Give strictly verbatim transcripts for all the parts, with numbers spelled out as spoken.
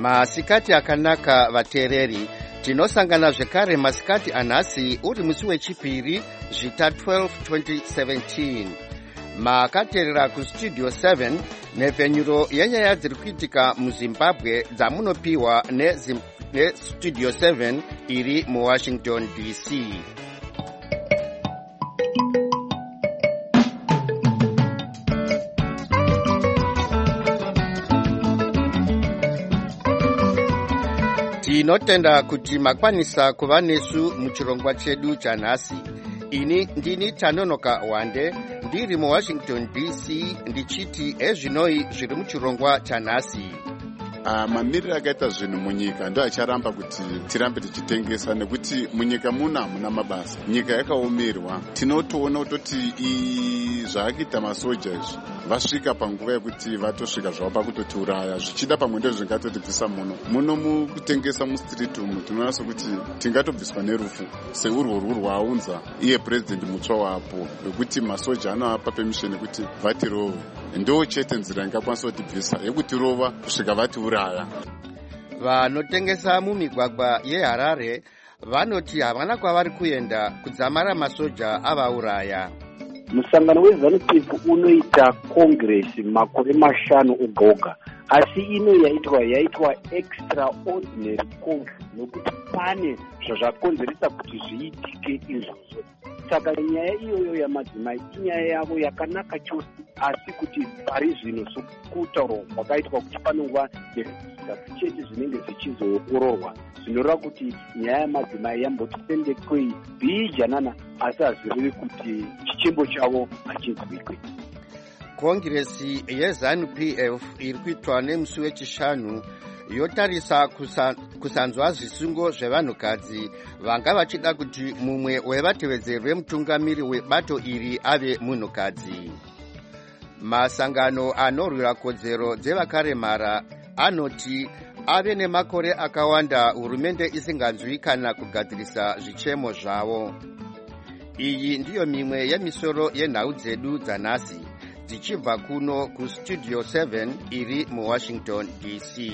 Masikati akanaka vateereri, tinosangana zvekare masikati anhasi uri musi wechipiri zvita twelve twenty seventeen. Makateerera kustudio seven nepfenyuro yenyaya dziri kuitika muZimbabwe dzamunopiwa nestudio seven iri muWashington D C. Tinotenda kuti makwanisa kuva nesu muchirongwa chedu chanhasi. Ini ndini Tanonoka Wande, ndiri muWashington D C, ndichiti ezvinoi zviri muchirongwa chanhasi. Uh, mamiriro akaita zvinhu munyika ndo acharamba kuti tirambe tichitengesa, nekuti munyika muna muna mabasa, nyika yakaomerwa. Tinotoona kutoti zvaakuita masoja izvi vasvika panguva yekuti vatosvika zvavo pakutotiuraya, zvichida pamwe ndo zvingatotibvisa muno muno mukutengesa mustriti umu. Tinoona sokuti tingatobviswa nerufu seurwo rwaunza iye purezidendi mutsva wapo, wekuti masoja anoapa permission yekuti vatirove. Ndo chete nzira ingakwanisa kutibvisa yekutirova kusvika vatiuraya. Vanotengesa mumigwagwa yeHarare vanoti havana kwavari kuenda kudzamara masoja avauraya. Musangano weZANU-P F unoita kongresi makore mashanu oga, asi ino yaitwa yaitwa extraordinary congress nokuti pane zvazvakonzeresa kuti zviitike izvozvo. Saka nyaya iyoyo yamadzimai inyaya yavo yakanaka chose, asi kuti pari zvino sokutaurwa kwakaitwa kuti panongwa chete zvinenge zvichizoongororwa zvinoreva kuti nyaya yamadzimai yambotipendekei bijanana, asi haziviwi kuti chichembo chavo hachizwikwe. Kongresi yeZANU-P F iri kuitwa nemusi wechishanu yotarisa kusa, kusanzwa zvisungo zvevanhukadzi vanga vachida kuti mumwe wevatevedzeri vemutungamiri webato iri ave munhukadzi. Masangano anorwira kodzero dzevakaremara anoti ave nemakore akawanda hurumende isinganzwi kana kugadzirisa zvichemo zvavo. Iyi ndiyo mimwe yemisoro yenhau dzedu dzanhasi, dzichibva kuno kustudio seven iri muWashington D C.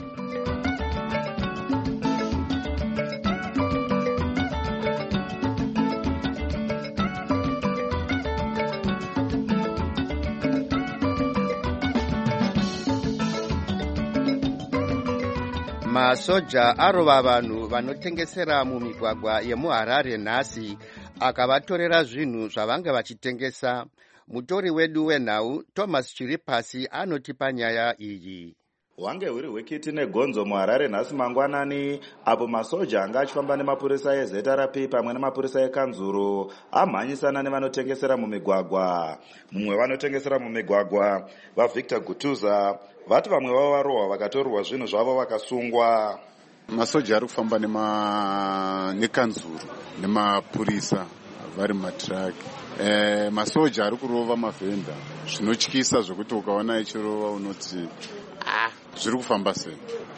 Masoja arova vanhu vanotengesera mumigwagwa yemuHarare nhasi akavatorera zvinhu zvavanga vachitengesa. Mutori wedu wenhau Thomas Chiripasi anotipa nyaya iyi. Wange huri hwekiti negonzo muHarare nhasi mangwanani, apo masoja anga achifamba nemapurisa eZ R P pamwe nemapurisa ekanzuru amhanyisana nevanotengesera mumigwagwa. Mumwe vanotengesera mumigwagwa vaVictor Gutuza vati vamwe vavo varohwa vakatorwa zvinhu zvavo vakasungwa. Masoja ari kufamba nema nekanzuru nemapurisa vari matraki. Eh, masoja ari kurova mavhenda zvinotyisa zvokuti ukaona echirova unoti ah, zviri kufamba sei.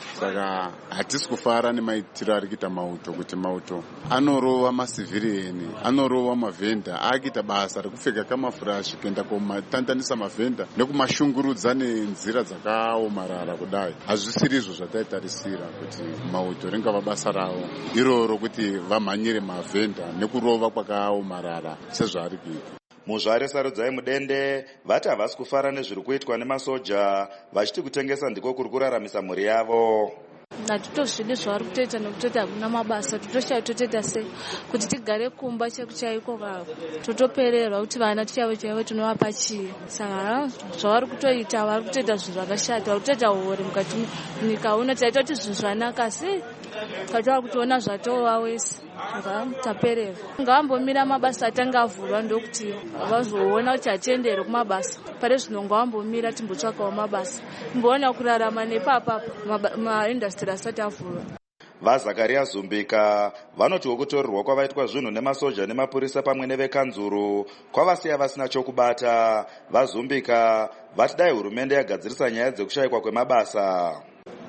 Saka hatisi kufara nemaitiro ari kuita mauto, kuti mauto anorova masivhirieni, anorova mavhenda, akuita basa rekupfeka kamafurashi kuenda kumatandanisa mavhenda nekumashungurudza nenzira dzakaomarara kudai. Hazvisiri izvo zvataitarisira kuti mauto ringava basa ravo iroro kuti vamhanyire mavhenda nekurova kwakaomarara sezvaari kuita. Muzvare sarudzai mudende vati havasi kufara nezviri kuitwa nemasoja, vachiti kutengesa ndiko kuri kuraramisa mhuri yavo. Hatitozvidi zvavari kutoita nokutoti hakuna mabasa, totoshaya totoita sei kuti tigare kumba chaiko totopererwa kuti vana tichavo chaivo tinovapa chii. Saka zvavari kutoita vari kutoita zvinhu zvakashata, vari kutoita hore mukati munyika uno. Taita kuti zvinhu zvanaka sei katova kutoona zvatova wese, saka tapererwa. Ngavambomira mabasa atanga avhurwa ndokuti vazoona kuti hatiendere kumabasa. Pare zvino ngavambomira timbotsvakawo mabasa, timboona kurarama nepapa maindastri asati avhurwa. VaZakaria Zumbika vanoti wokutorerwa kwavaitwa zvinhu nemasoja nemapurisa pamwe nevekanzuru kwavasiya vasina chokubata. VaZumbika vati dai hurumende yagadzirisa nyaya dzekushayikwa kwemabasa.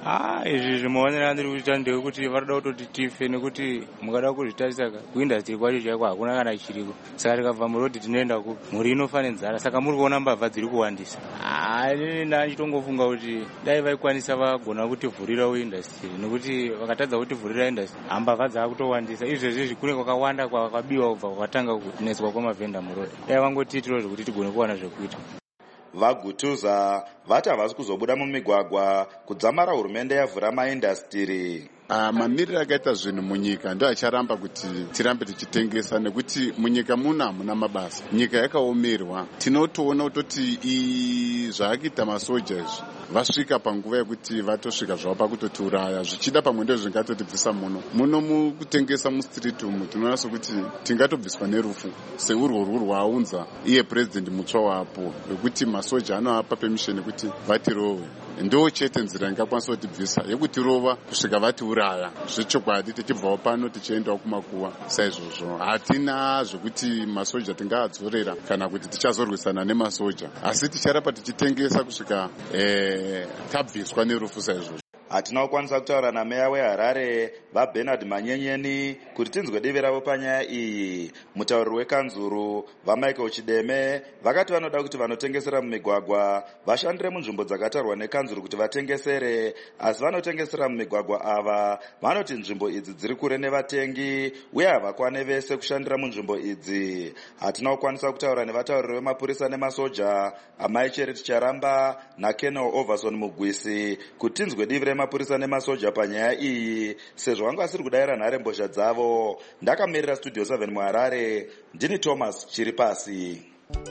Ah, izvi zvimaonera ndiri kuita ndekuti varida kutoti tife nekuti mukada kuzvitarisa kuindastry kwacho chaiko hakuna kana chiriko. Saka tikabva murodhi tinoenda ku mhuri inofane nzara. Saka muri kuona mbavha dziri kuwandisa. Ah, ini ndachitongofunga kuti dai vaikwanisa vagona kutivhurira industry nekuti vakatadza kutivhurira industry mbavha dzakutowandisa. Izvezvi kune kwakawanda kwakabiwa kubva kwakatanga kunetswa kwamavhenda murodhi. Dai vangotiitirawo zvekuti tigone kuwana zvekuita. Vagutuza vati havasi kuzobuda mumigwagwa kudzamara hurumende yavhura maindastiri. Uh, mamiriro akaita zvinhu munyika ndo acharamba kuti tirambe tichitengesa nekuti munyika muna hamuna mabasa. Nyika yakaomerwa. Tinotoona kutoti zvaakuita masoja izvi vasvika panguva yekuti vatosvika zvavo pakutotiuraya zvichida pamwe ndo zvingatotibvisa muno muno mukutengesa mustreet umu. Tinoona sokuti tingatobviswa nerufu seurworwu rwaaunza iye president mutsva wapo wekuti masoja anoapa permission yekuti vatirowe. Ndo chete nzira ingakwanisa kutibvisa yekutirova kusvika vatiuraya. Zvechokwadi tichibvawo pano tichiendawo kumakuwa. Saizvozvo hatina zvokuti masoja tingaadzorera kana kuti tichazorwisana nemasoja, asi ticharapa tichitengesa kusvika eh, tabviswa nerufu. Saizvozvo hatina kukwanisa kutaura nameya weHarare vaBernard Manyenyeni kuti tinzwe divi ravo panyaya iyi. Mutauriri wekanzuru vaMichael Chideme vakati vanoda kuti vanotengesera mumigwagwa vashandire munzvimbo dzakatarwa nekanzuru kuti vatengesere, asi vanotengesera mumigwagwa ava vanoti nzvimbo idzi dziri kure nevatengi uye havakwane vese kushandira munzvimbo idzi. Hatina kukwanisa kutaura nevatauriri vemapurisa nemasoja Amai Charity Charamba naKenel Overson Mugwisi kuti tinzwe divi remapurisa nemasoja panyaya iyi, sezvo vanga vasiri kudayira nhare mbozha dzavo. Ndakamirira Studio seven muHarare, ndini Thomas Chiripasi.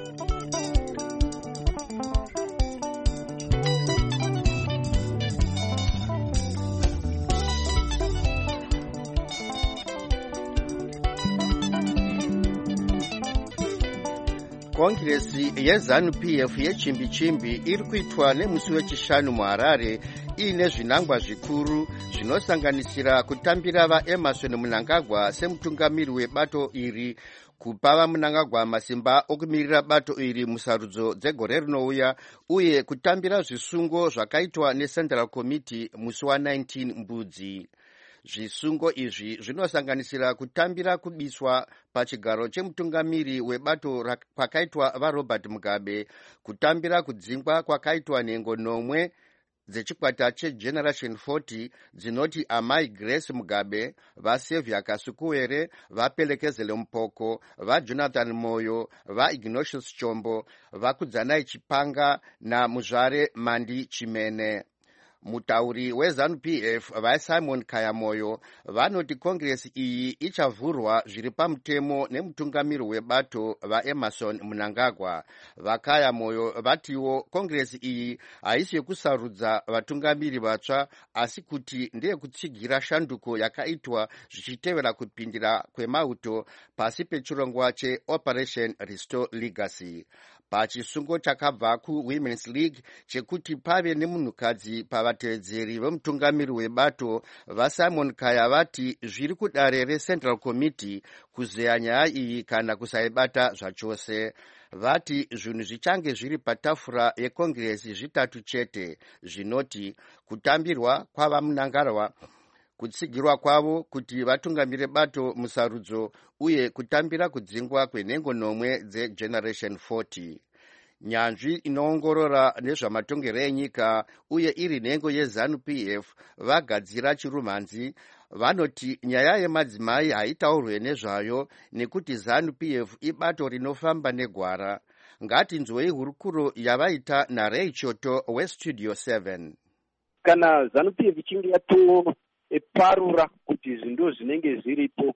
Kongresi yeZANU P F yechimbi-chimbi iri kuitwa nemusi wechishanu muHarare iine zvinangwa zvikuru zvinosanganisira kutambira vaEmerson Mnangagwa semutungamiri webato iri, kupa vaMnangagwa masimba okumirira bato iri musarudzo dzegore rinouya, uye kutambira zvisungo zvakaitwa neCentral Committee musi wa19 Mbudzi. Zvisungo izvi zvinosanganisira kutambira kubiswa pachigaro chemutungamiri webato kwakaitwa vaRobert Mugabe, kutambira kudzingwa kwakaitwa nhengo nomwe dzechikwata cheGeneration forty dzinoti Amai Grace Mugabe, vaSevia Kasukuwere, vaPelekezele Mpoko, vaJonathan Moyo, vaIgnatius Chombo, vaKudzanai Chipanga naMuzvare Mandi Chimene. Mutauri weZANU P F vaSimon Kayamoyo vanoti kongresi iyi ichavhurwa zviri pamutemo nemutungamiri webato vaEmerson Mnangagwa. VaKayamoyo vatiwo kongresi iyi haisi yekusarudza vatungamiri vatsva, asi kuti ndeyekutsigira shanduko yakaitwa zvichitevera kupindira kwemauto pasi pechirongwa cheOperation Restore Legacy. Pachisungo chakabva kuWomen's League chekuti pave nemunhukadzi pavatevedzeri vemutungamiri webato, vaSimon Kaya vati zviri kudare reCentral Committee kuzeya nyaya iyi kana kusaibata zvachose. Vati zvinhu zvichange zviri patafura yekongresi zvitatu chete, zvinoti kutambirwa kwavaMnangagwa, kutsigirwa kwavo kuti vatungamire bato musarudzo, uye kutambira kudzingwa kwenhengo nomwe dzeGeneration forty. Nyanzvi inoongorora nezvamatongero enyika uye iri nhengo yeZANU P F vagadzira chirumhanzi vanoti nyaya yemadzimai haitaurwe nezvayo nekuti ZANU P F ibato rinofamba negwara. Ngatinzwei hurukuro yavaita naRay Choto weStudio seven. Kana ZANU P F ichinge yatoparura kuti zvindo zvinenge zviripo,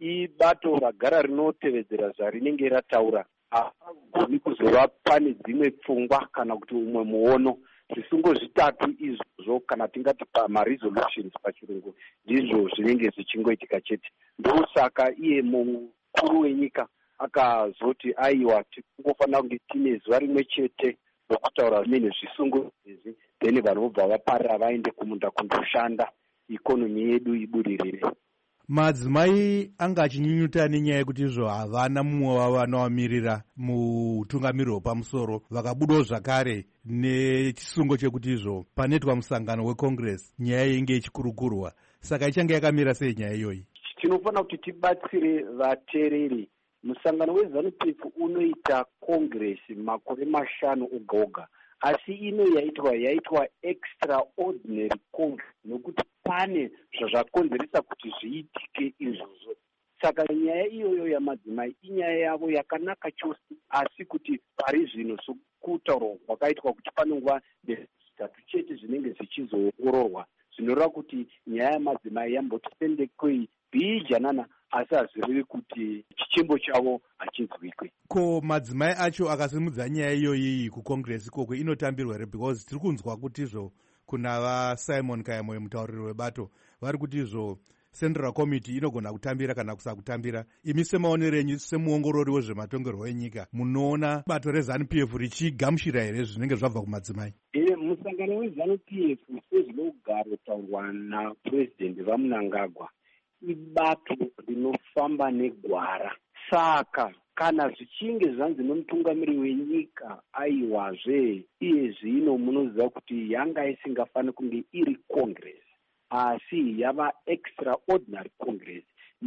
ibato ragara rinotevedzera zvarinenge rataura, hapagoni kuzova pane dzimwe pfungwa kana kuti umwe muono. Zvisungo zvitatu izvozvo, kana tingati pamaresolutions pachirungu, ndizvo zvinenge zvichingoitika chete. Ndosaka iye mukuru wenyika akazoti aiwa tingofanira kunge tine zuva rimwe chete rokutaura zvimwe zvisungo izvi, then vanhu vobva vaparira vaende kumunda kundoshanda, ikonomi yedu ibudirire. Madzimai anga achinyunyuta nenyaya yekuti izvo havana mumwe wavo vanovamirira mutungamiri wepamusoro, vakabudawo zvakare nechisungo chekuti izvo panoitwa musangano wecongress nyaya inge ichikurukurwa. Saka ichange yakamira sei nyaya iyoyi? Tinofanira kuti tibatsire vateereri. Musangano weZANU P F unoita congress makore mashanu oga oga, asi ino yaitwa yaitwa extraordinary congress nokuti pane zvazvakonzeresa kuti zviitike izvozvo. Saka nyaya iyoyo yamadzimai inyaya yavo yakanaka chose, asi kuti pari zvino sokutaurwa kwakaitwa kuti pane nguva dzitatu chete zvinenge zvichizoongororwa, zvinoreva kuti nyaya yamadzimai yambotisendekei bijanana, asi hazivivi kuti chichembo chavo hachinzwikwe. Ko madzimai acho akasimudza nyaya iyoyi kucongress ikoko inotambirwa here? Because tiri kunzwa kuti izvo kuna vaSimon Kayamwe, mutauriri webato, vari kuti izvo Central Committee inogona kutambira kana kusakutambira. Imi semaonero enyu semuongorori wezvematongerwo enyika, munoona bato reZANU P F richigamuchira here zvinenge zvabva kumadzimai? E, musangano weZANU P F sezvinogaro taurwa naPurezidendi vaMnangagwa ibato rinofamba negwara. Saka kana zvichinge zvanzi nomutungamiri wenyika aiwazve iye zvino munoziva kuti yanga isingafani kunge iri congress, asi yava extraordinary congress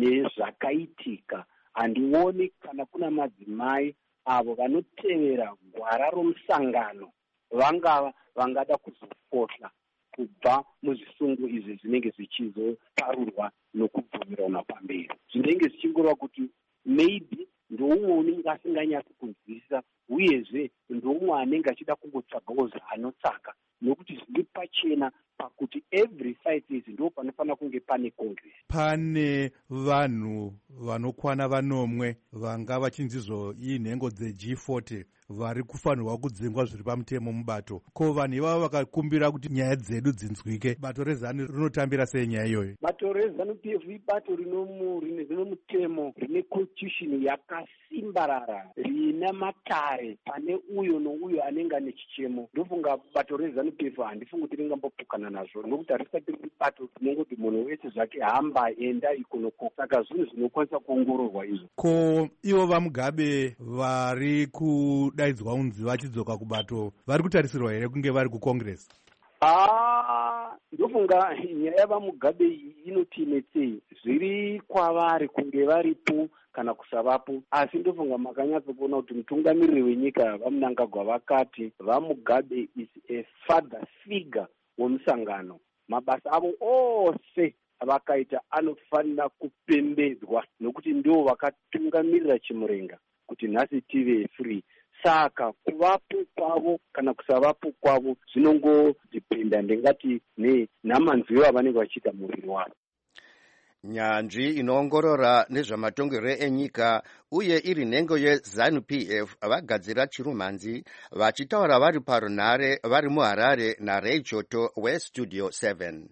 nezvakaitika. Handioni kana kuna madzimai avo vanotevera gwara romusangano vangava vangada kuzofohla kubva muzvisungo izvi zvinenge zvichizoparurwa nokubvumirana pamberi. Zvinenge zvichingoreva kuti maybe ndoumwe unenge asinganyatsi kunzwisisa, uyezve ndoumwe anenge achida kungotsvagawo zvaanotsvaga, nokuti zviri pachena pakuti every five years ndo panofanira kunge pane congress. Pane vanhu vanokwana vanomwe vanga vachinzizvo iyi nhengo dzeG forty vari kufanirwa kudzingwa zviri pamutemo mubato. Ko vanhu ivavo vakakumbira kuti nyaya dzedu dzinzwike, bato reZANU rinotambira sei nyaya iyoyo? Bato reZANU P F ibato rine mutemo, rine constitution yakasimbarara, rine matare pane uyo nouyo anenge ane chichemo. Ndofunga bato reZANU P F handifungi kuti ringambopukana nazvo, nokuti harisati riri bato rinongoti munhu wese zvake hamba enda ikonoko. Saka zvinhu zvinokwanisa kuongororwa izvo. Ko ivo vaMugabe vari kudaidzwa unzi vachidzoka kubato vari kutarisirwa here kunge vari kucongress? Ah, ndofunga nyaya yavaMugabe inotinetsei, zviri kwavari kunge varipo kana kusavapo, asi ndofunga makanyatsa kuona kuti mutungamiriri wenyika vaMnangagwa vakati vaMugabe is a father figure womusangano. Mabasa avo ose vakaita anofanira kupembedzwa nokuti ndo vakatungamirira chimurenga kuti nhasi tive free. Saka kuvapo kwavo kana kusavapo kwavo zvinongodhipenda ndingati namanzwiro avanenge vachiita muviri wavo. Nyanzvi inoongorora nezvamatongerwo enyika uye iri nhengo yeZANU P F vagadzira chirumhanzi vachitaura vari parunhare vari muHarare naRay Joto weStudio seven.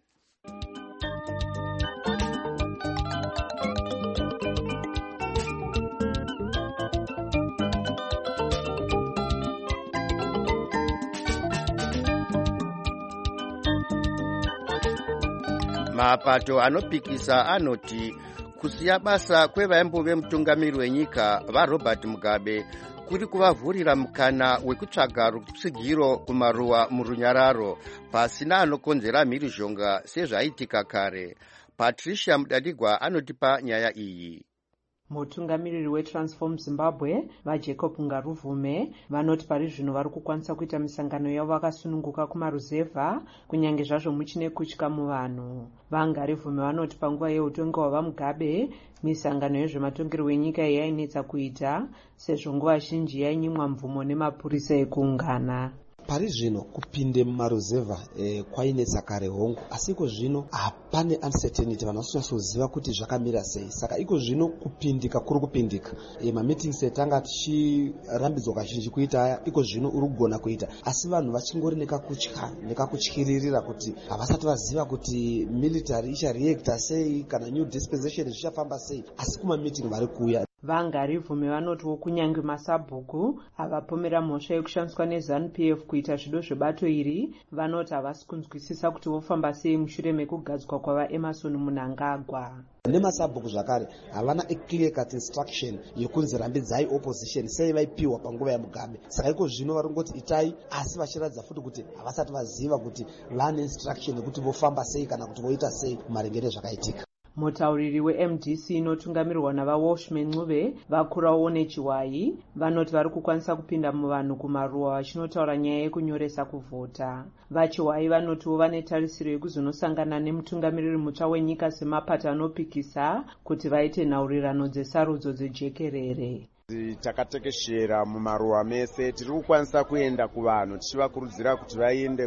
Mapato anopikisa anoti kusiya basa kwevaimbo mutungamiri wenyika vaRobert Mugabe kuri kuvavhurira mukana wekutsvaga rutsigiro kumaruwa murunyararo pasina anokonzera mhirizhonga sezvaitika kare. Patricia Mudadigwa anotipa nyaya iyi. Mutungamiriri weTransform Zimbabwe vaJacob Ngaruvume vanoti pari zvino vari kukwanisa kuita misangano yavo vakasununguka kumaruzevha kunyange zvazvo muchine kutya muvanhu. VaNgaruvume vanoti panguva yeutongi hwavaMugabe misangano yezvematongerwo enyika yainetsa kuita sezvo nguva zhinji yainyimwa mvumo nemapurisa ekuungana. Pari zvino kupinde mumaruzevha eh, kwainetsa kare hongu, asi iko zvino hapane uncertainty, vanhu vasinatsoziva kuti zvakamira sei. Saka iko zvino kupindika kuri kupindika. E, mameetings etanga tichirambidzwa kazhinji kuita aya iko zvino uri kugona kuita, asi vanhu vachingori nekakutya nekakutyiririra kuti havasati vaziva kuti military ichareacta sei kana new dispensation zvichafamba sei, asi kumameeting vari kuuya vangarivume vanotiwo kunyange masabhuku havapomera mhosva yekushandiswa nezanu p f kuita zvido zvebato iri, vanoti havasi kunzwisisa kuti vofamba sei mushure mekugadzwa kwavaemarson Mnangagwa. Nemasabhuku zvakare havana clear cut instruction yekunzi rambidzai opposition sei vaipiwa panguva yaMugabe. Saka iko zvino varongoti itai, asi vachiratidza futi kuti havasati vaziva kuti vane instruction yekuti vofamba sei kana kuti voita sei maringe nezvakaitika. Mutauriri we-M D C inotungamirirwa navaWalshman Ncube vakurawo nechiwayi vanoti vari kukwanisa kupinda muvanhu kumaruwa vachinotaura nyaya yekunyoresa kuvhota. Vachiwayi vanotiwo vane tarisiro yekuzonosangana nemutungamiriri mutsva wenyika semapata anopikisa kuti vaite nhaurirano dzesarudzo dzejekerere. Takatekeshera mumaruwa mese, tiri kukwanisa kuenda kuvanhu tichivakurudzira kuti vaende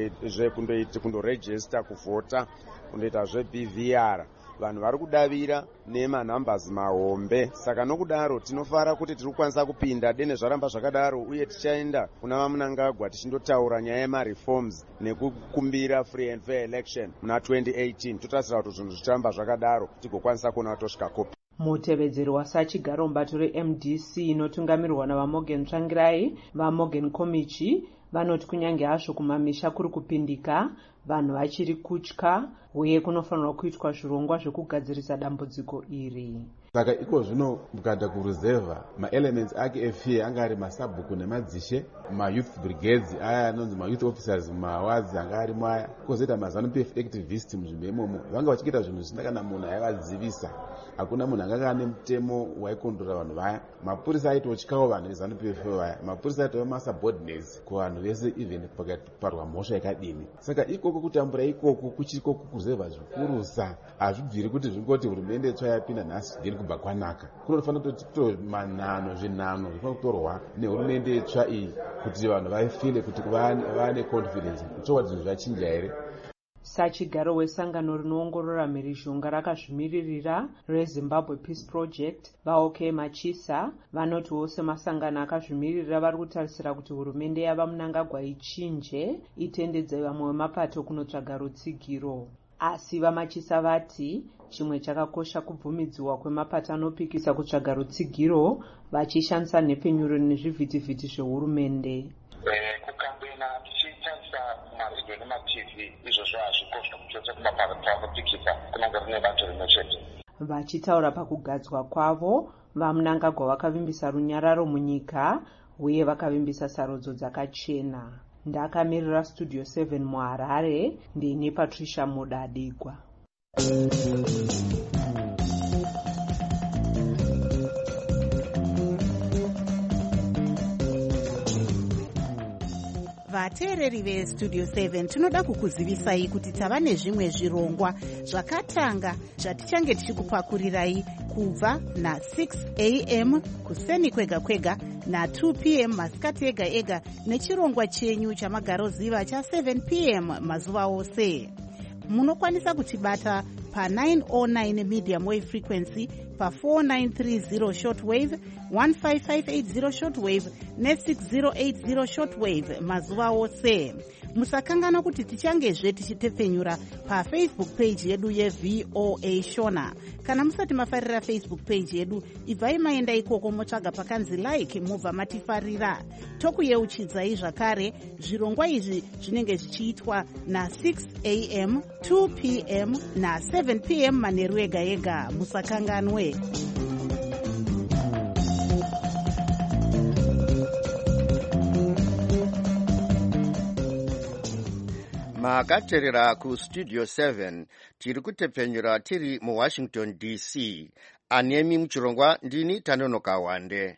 kundorejista kuvhota, kundoita zve-B V R. Vanhu vari kudavira nemanhambazi mahombe. Saka nokudaro tinofara kuti tiri kukwanisa kupinda dene zvaramba zvakadaro, uye tichaenda kuna vaMnangagwa tichindotaura nyaya yemareforms nekukumbira free and fair election muna twenty eighteen. Totarisira kuti zvinhu zvichiramba zvakadaro tigokwanisa kuona tosvika kopi. Mutevedzeri wasachigaro mubato re-M D C inotungamirirwa navaMorgan Tsvangirai, vaMorgan Komichi vanoti kunyange hazvo kumamisha kuri kupindika, vanhu vachiri kutya uye kunofanirwa kuitwa zvirongwa zvekugadzirisa dambudziko iri. Saka iko zvino mukaenda kuruzevha maelements ake efear anga ari masabhuku nemadzishe, mayouth brigades aya anonzi mayouth officers mumawadzi anga arimo aya, kozoita mazanu p f activist munzvimbo imomo. Vanga vachiita zvinhu zvisina kana munhu aivadzivisa. Hakuna munhu anga ane mutemo waikondora vanhu vaya. Mapurisa aitotyawo vanhu vezanu p f vaya. Mapurisa aitova masubordinates kuvanhu vese even pakaparwa mhosva yakadini. Saka ikoko kutambura ikoko kuchiko kuruzevha zvikurusa hazvibviri kuti zvingoti hurumende tsva yapinda nhasi zvigeri kubva kwanaka. Kunofanira kuti manhano zvinhano zvinofana kutorwa nehurumende tsva iyi kuti vanhu vafile kuti vane confidence kuti zvinhu zvachinja here. Sachigaro wesangano rinoongorora mhirizhonga rakazvimiririra reZimbabwe Peace Project vaOK Machisa vanoti wose masangano akazvimiririra vari kutarisira kuti hurumende yavaMnangagwa ichinje itendedze vamwe vemapato kunotsvaga rutsigiro. Asi vaMachisa vati chimwe chakakosha kubvumidziwa kwemapato anopikisa kutsvaga rutsigiro vachishandisa nhepenyuro nezvivhitivhiti zvehurumende. Kukambena tichitarisa maredio nema-T V izvozvo hazvikosha kuchotsa kumapato anopikisa kunenge rine bato rimwe chete. Vachitaura pakugadzwa kwavo, vaMnangagwa vakavimbisa runyararo munyika uye vakavimbisa sarudzo dzakachena. Ndakamirira Studio seven muHarare, ndini Patricia Mudadigwa. Vateereri veStudio seven tinoda kukuzivisai kuti tava nezvimwe zvirongwa zvakatanga zvatichange tichikupakurirai kubva na-six a m kuseni kwega kwega na-two p m masikati ega ega nechirongwa chenyu chamagaroziva cha-seven p m mazuva ose. Munokwanisa kutibata pa-nine oh nine medium wave frequency, pa-four nine three zero shortwave, one five five eight zero shortwave ne-six zero eight zero shortwave mazuva ose. Musakangana kuti tichangezve tichitepfenyura pafacebook page yedu yeV O A Shona. Kana musati mafarira Facebook page yedu, ibvai maenda ikoko motsvaga pakanzi like mubva matifarira. Tokuyeuchidzai zvakare zvirongwa izvi zvinenge zvichiitwa na-six a m, two p m na-seven p m manheru ega ega. Musakanganwe. Makateerera kuStudio seven tiri kutepfenyura tiri muWashington D C. Anemi muchirongwa ndini Tanonoka Wande.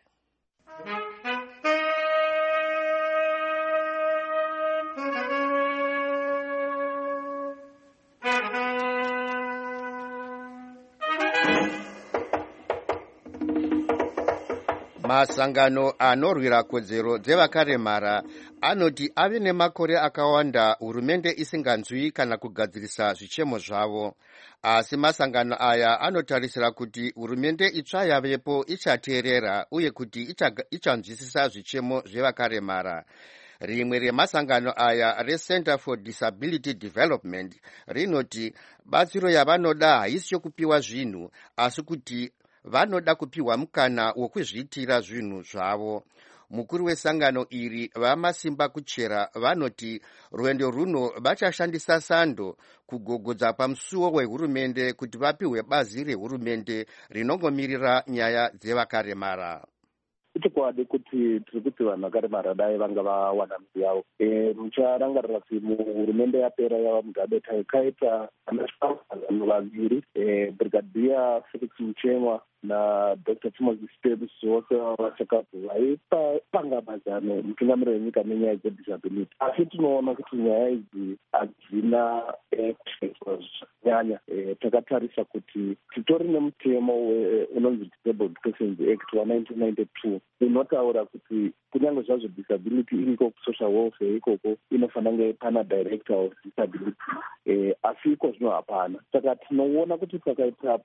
Masangano anorwira kodzero dzevakaremara anoti ave nemakore akawanda hurumende isinganzwi kana kugadzirisa zvichemo zvavo. Asi masangano aya anotarisira kuti hurumende itsva yavepo ichateerera uye kuti ichanzwisisa zvichemo zvevakaremara. Rimwe remasangano aya reCenter for Disability Development rinoti batsiro yavanoda haisi yokupiwa zvinhu asi kuti vanoda kupiwa mukana wokuzviitira zvinhu zvavo. Mukuru wesangano iri vamasimba kuchera vanoti rwendo runo vachashandisa sando kugogodza pamusuwo wehurumende kuti vapiwe bazi rehurumende rinongomirira nyaya dzevakaremara. Chokwadi kuti tiri kuti vanhu vakaremara dai vanga vawana mzi yavo. Mucharangarira kuti muhurumende yapera yava Mugabe taikaita vanhu vaviri, Brigadier Felix Muchemwa na Doctor Timothy Stebbs vose vachakabva vaipanga mazano mutungamiriro wenyika nenyaya dzedisability. Asi tinoona kuti nyaya idzi hadzina kushaiswa zvakanyanya. Takatarisa kuti titori nemutemo unonzi Disabled Persons Act wa nineteen ninety-two unotaura kuti kunyange zvazvo disability iriko kusocial welfare ikoko inofanira kunge pana director of disability, asi iko zvino hapana. Saka tinoona kuti pakaita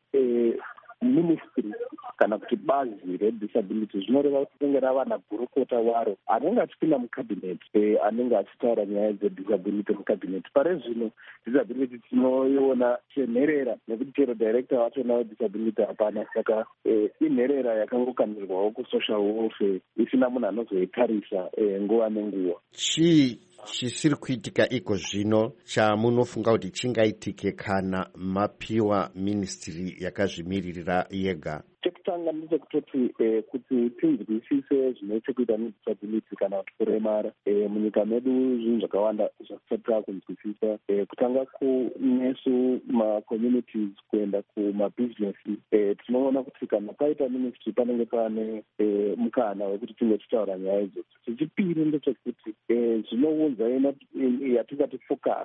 ministry kana kuti bazi redisability zvinoreva kuti kunge rava nagurukota waro anenge achipinda mucabinet, anenge achitaura nyaya dzedisability mucabinet. Pare zvino disability tinoiona senherera nekuti chero director wachona wedisability hapana. Saka inherera yakangokanirwawo kusocial welfare isina munhu anozoitarisa nguva nenguva. Chii chisiri kuitika iko zvino chamunofunga kuti chingaitike kana mapiwa ministry yakazvimiririra yega? Chekutanga ndechekutoti kuti tinzwisise zvinochekuita nedisability kana kuti kuremara munyika medu zvinhu zvakawanda zvasati takunzwisisa, kutanga kunesu macommunities kuenda kumabusinesi. Tinoona kuti kana paita ministry panenge pane mukana wekuti tinge tichitaura nyaya idzodzo. Chechipiri ndechekuti zvinounza yatingati focus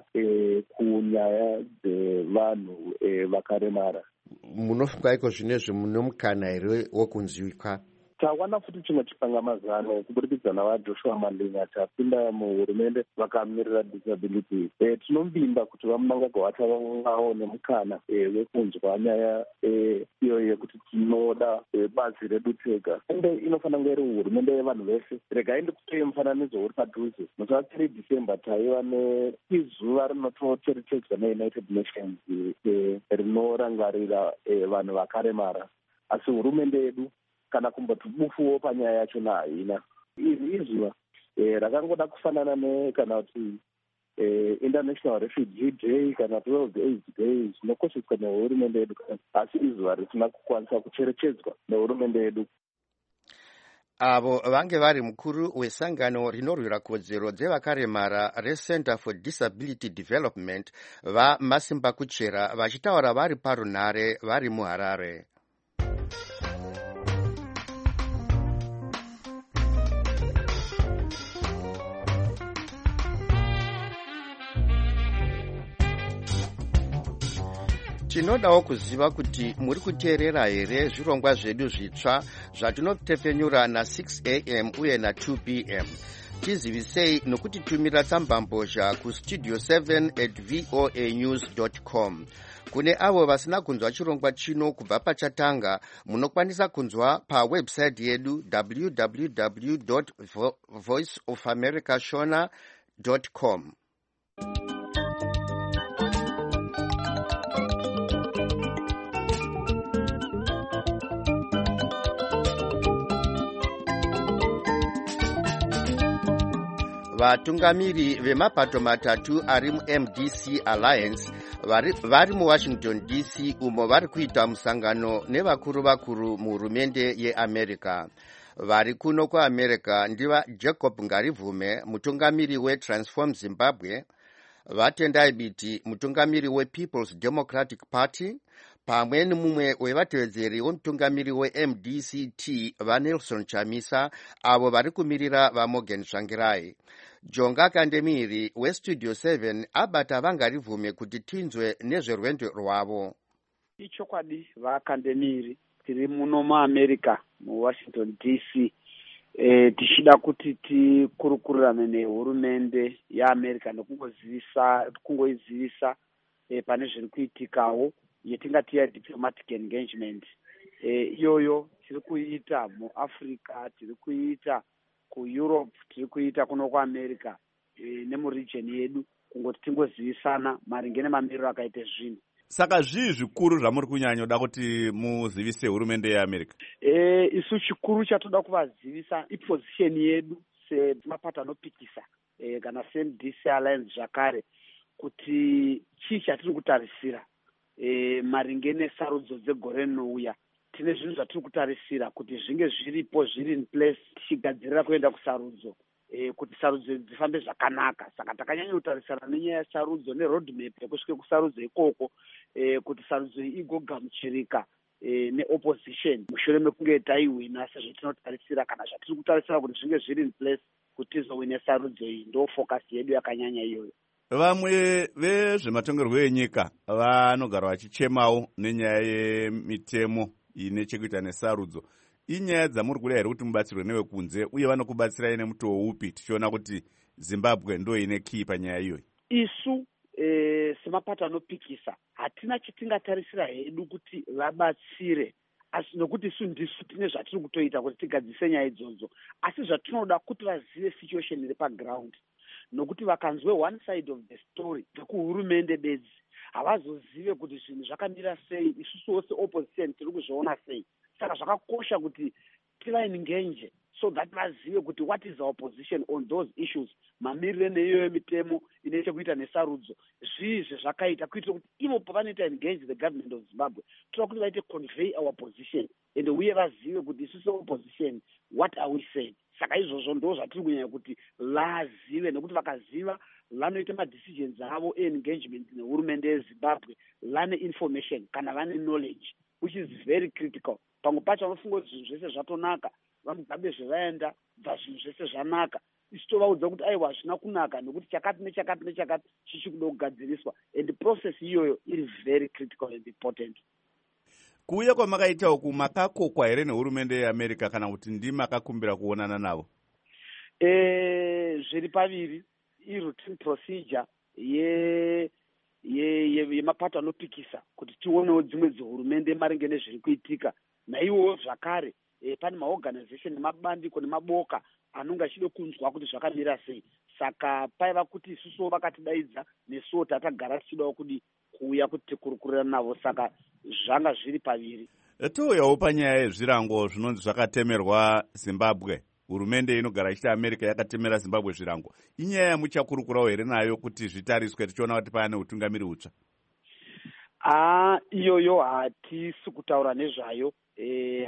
kunyaya dzevanhu vakaremara. Munofunga iko zvinezvi mune mukana here wokunzwika? Tawana futi chimwe chipangamazano kuburikidza navaJoshua Malinga tapinda muhurumende vakamirira disability. E, tinombimba kuti vamunangagwa vachavawo nemukana wekunzwa nyaya iyo yekuti tinoda bazi redu tega. Ende inofanira kunge iri hurumende yevanhu vese. Regai ndikutei mufananidzo uri padhuze. musi wa three December taiva nezuva rinotocherechedzwa neUnited Nations rinorangarira vanhu vakaremara. Asi hurumende yedu kana kumboti bufuwo panyaya yachona haina. Iri izuva rakangoda kufanana ne kana kuti International Refugee Day kana kuti World AIDS Day zvinokosheswa nehurumende yedu, asi izuva risina kukwanisa kucherechedzwa nehurumende yedu. Avo vange vari mukuru wesangano rinorwira kodzero dzevakaremara reCenter for Disability Development vaMasimba Kuchera vachitaura vari parunhare vari muHarare. Tinodawo kuziva kuti muri kuteerera here zvirongwa zvedu zvitsva zvatinotepfenyura na six a m uye na two p m. Tizivisei nokutitumira tsambambozha ku studio seven at voa news dot com. Kune avo vasina kunzwa chirongwa chino kubva pachatanga, munokwanisa kunzwa pa website yedu w w w dot voice of america shona dot com. Vatungamiri vemapato matatu ari mu-M D C Alliance vari, vari muWashington D C umo vari kuita musangano nevakuru vakuru muhurumende yeAmerica. Vari kuno kuAmerica ndiva Jacob Ngarivume, mutungamiri weTransform Zimbabwe, vaTendai Biti, mutungamiri wePeople's Democratic Party, pamwe nemumwe wevatevedzeri womutungamiri weM D C T vaNelson Chamisa, avo vari kumirira vaMorgan Tsvangirai. Jonga Kandemiri weStudio seven abata Vangarivume kuti tinzwe nezverwendo rwavo. Ichokwadi vaKandemiri tiri muno muAmerica muWashington D C, e, tichida kuti tikurukurirane nehurumende yeAmerica nekungozivisa kungoizivisa e, pane zviri kuitikawo yetingati ya diplomatic engagement. E, iyoyo tiri kuita muAfrica, tiri kuita kuEurope, tiri kuita kuno kuAmerica e, nemuregion yedu kungoti tingozivisana maringe nemamiriro akaita zvinhu. Saka zvii zvikuru zvamuri kunyanya kuda kuti muzivise hurumende yeAmerica? E, isu chikuru chatoda kuvazivisa iposition yedu semapato anopikisa e, kana same D C Alliance zvakare kuti chii chatiri kutarisira e, maringe nesarudzo dzegore rinouya. Tine zvinhu zvatiri kutarisira kuti zvinge zviripo zviri in place tichigadzirira kuenda kusarudzo e, kuti sarudzo dzifambe zvakanaka. Saka takanyanya kutarisana nenyaya yesarudzo neroadmap yekusvike kusarudzo ikoko e, kuti sarudzo iyi igogamuchirika e, neopposition mushure mekunge taiwina sezvatinotarisira kana zvatiri kutarisira kuti zvinge zviri in place kuti tizowine sarudzo iyi. Ndo focus yedu yakanyanya iyoyo. Vamwe vezvematongerwo enyika vanogara vachichemawo nenyaya yemitemo ine chekuita nesarudzo. Inyaya dzamuri kuda here kuti mubatsirwe newekunze uye vanokubatsirai nemutoo upi tichiona kuti Zimbabwe ndo ine key panyaya iyoyi? Isu e, semapato anopikisa hatina chatingatarisira hedu kuti vabatsire, asi nokuti isu ndisu tine zvatiri kutoita kuti tigadzise nyaya idzodzo, asi zvatinoda kuti vazive situation iri paground, nokuti vakanzwe one side of the story dzekuhurumende bedzi havazozive kuti zvinhu zvakamira sei, isusuwo seopposition tiri kuzviona sei. Saka zvakakosha kuti tivaingenje so that vazive kuti what is our position on those issues, mamirire neiyoyo mitemo ine chekuita nesarudzo zvii zvezvakaita, kuitira kuti ivo pavanoita engage the government of Zimbabwe toda kuti vaite convey our position and uye vazive kuti isu seopposition what are we saying. Saka izvozvo ndo zvatiri kunyanya kuti vazive, nekuti vakaziva vanoita madecisions avo engagement nehurumende yeZimbabwe, vane information kana vane knowledge which is very critical. Pamwe pacho vanofunga kuti zvinhu zvese zvatonaka, vamugabe zvevaenda bva zvinhu zvese zvanaka, ichitovaudza kuti aiwa hazvina kunaka nekuti chakati nechakati nechakati chichikuda kugadziriswa, and the process iyoyo iri very critical and important. Kuuya kwamakaita uku makakokwa here nehurumende yeAmerica kana kuti ndimakakumbira kuonana navo? E, zviri paviri, i-routine procedure ye yemapato anopikisa kuti tionewo dzimwe dzehurumende maringe nezviri kuitika, naiwowo zvakare e, pane maorganization nemabandiko nemaboka anonge achide kunzwa kuti zvakamira sei. Saka paiva kuti isusuwo vakatidaidza nesuwo tatagara tichidawo kudi kuuya kuti tikurukurirana navo, saka zvanga zviri paviri. Touyawo panyaya yezvirango zvinonzi zvakatemerwa Zimbabwe. Hurumende inogara ichiti America yakatemera Zimbabwe zvirango. Inyaya yamuchakurukurawo here nayo kuti zvitariswe tichiona kuti pane utungamiri utsva? Ah, iyoyo hatisi kutaura nezvayo, e,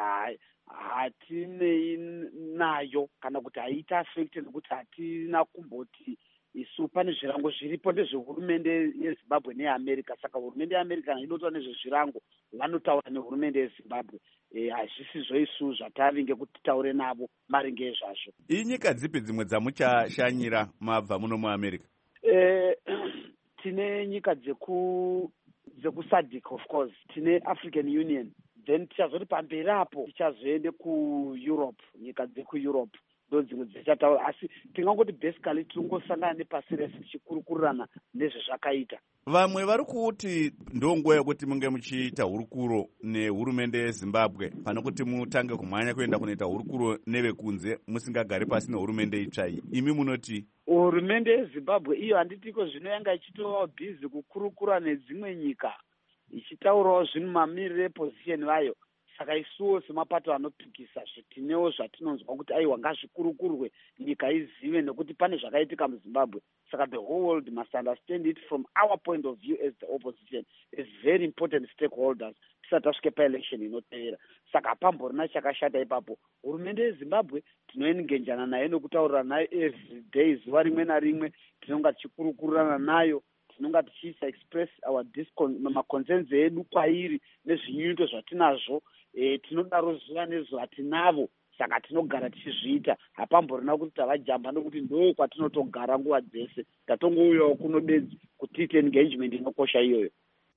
hatinei nayo kana kuti haita affected nekuti hatina kumboti isu pane zvirango zviripo ndezvehurumende yeZimbabwe neyeAmerica. Saka hurumende yeAmerica kana inotaura nezvezvirango vanotaura nehurumende yeZimbabwe, hazvisizvo e, isu zvatavinge kuti titaure navo maringe ezvazvo. Inyika dzipi dzimwe dzamuchashanyira mabva muno muAmerica? E, tine nyika dzeku dzekusadc of course, tine African Union, then tichazoti pamberi apo tichazoende kuEurope, nyika dzekuEurope ndo dzimwe dzichataura, asi tingangoti basically tingosangana nepasi rese tichikurukurirana nezvezvakaita. Vamwe vari kuti ndonguva yekuti munge muchiita hurukuro nehurumende yeZimbabwe pane kuti mutange kumhanya kuenda kunoita hurukuro nevekunze musingagari pasi nehurumende itsva iyi. Imi munoti? Hurumende yeZimbabwe iyo handitiko zvino yanga ichitova bhizi kukurukura nedzimwe nyika ichitaurawo zvinhu mamirire eposition vayo. Saka isuwo semapato anopikisa zvitinewo zvatinonzwa kuti aiwa ngazvikurukurwe nyika izive nekuti pane zvakaitika muZimbabwe. Saka the whole world must understand it from our point of view as the opposition as very important stakeholders tisati tasvike paelection inoteera. Saka hapamborina chakashata ipapo. Hurumende yeZimbabwe tinoengenjana nayo nekutaurira nayo every day, zuva rimwe narimwe tinonga tichikurukurirana nayo, tinonga tichiisa express our maconcerns edu kwairi nezvinyunyuto zvatinazvo. E, tinodaro zuva nezuva tinavo, saka tinogara tichizviita. Hapamborina kuti tavajamba nokuti ndo kwatinotogara nguva dzese, tatongouyawo kuno bedzi kuti tiite engagement inokosha iyoyo.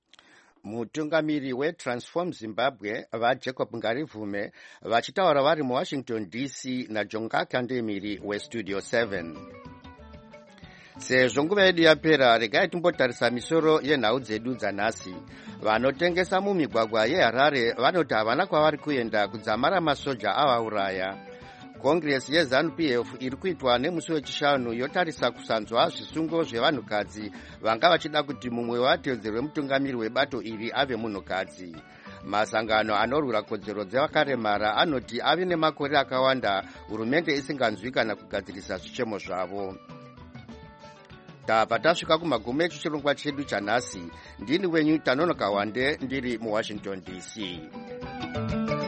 Mutungamiri weTransform Zimbabwe vaJacob Ngarivume vachitaura vari muWashington D C naJohn Kandemiri weStudio seven. Sezvo nguva yedu yapera, regai timbotarisa misoro yenhau dzedu dzanhasi. Vanotengesa mumigwagwa yeHarare vanoti havana kwavari kuenda kudzamara masoja avauraya. kongresi yeZANU P F iri kuitwa nemusi wechishanu yotarisa kusanzwa zvisungo zvevanhukadzi vanga vachida kuti mumwe wateedzerwe mutungamiri webato iri ave munhukadzi. Masangano anorwira kodzero dzevakaremara anoti ave nemakore akawanda hurumende isinganzwi kana kugadzirisa zvichemo zvavo. Tabva tasvika kumagumo echirongwa chedu chanhasi. Ndini wenyu Tanonoka Wande ndiri muWashington D C.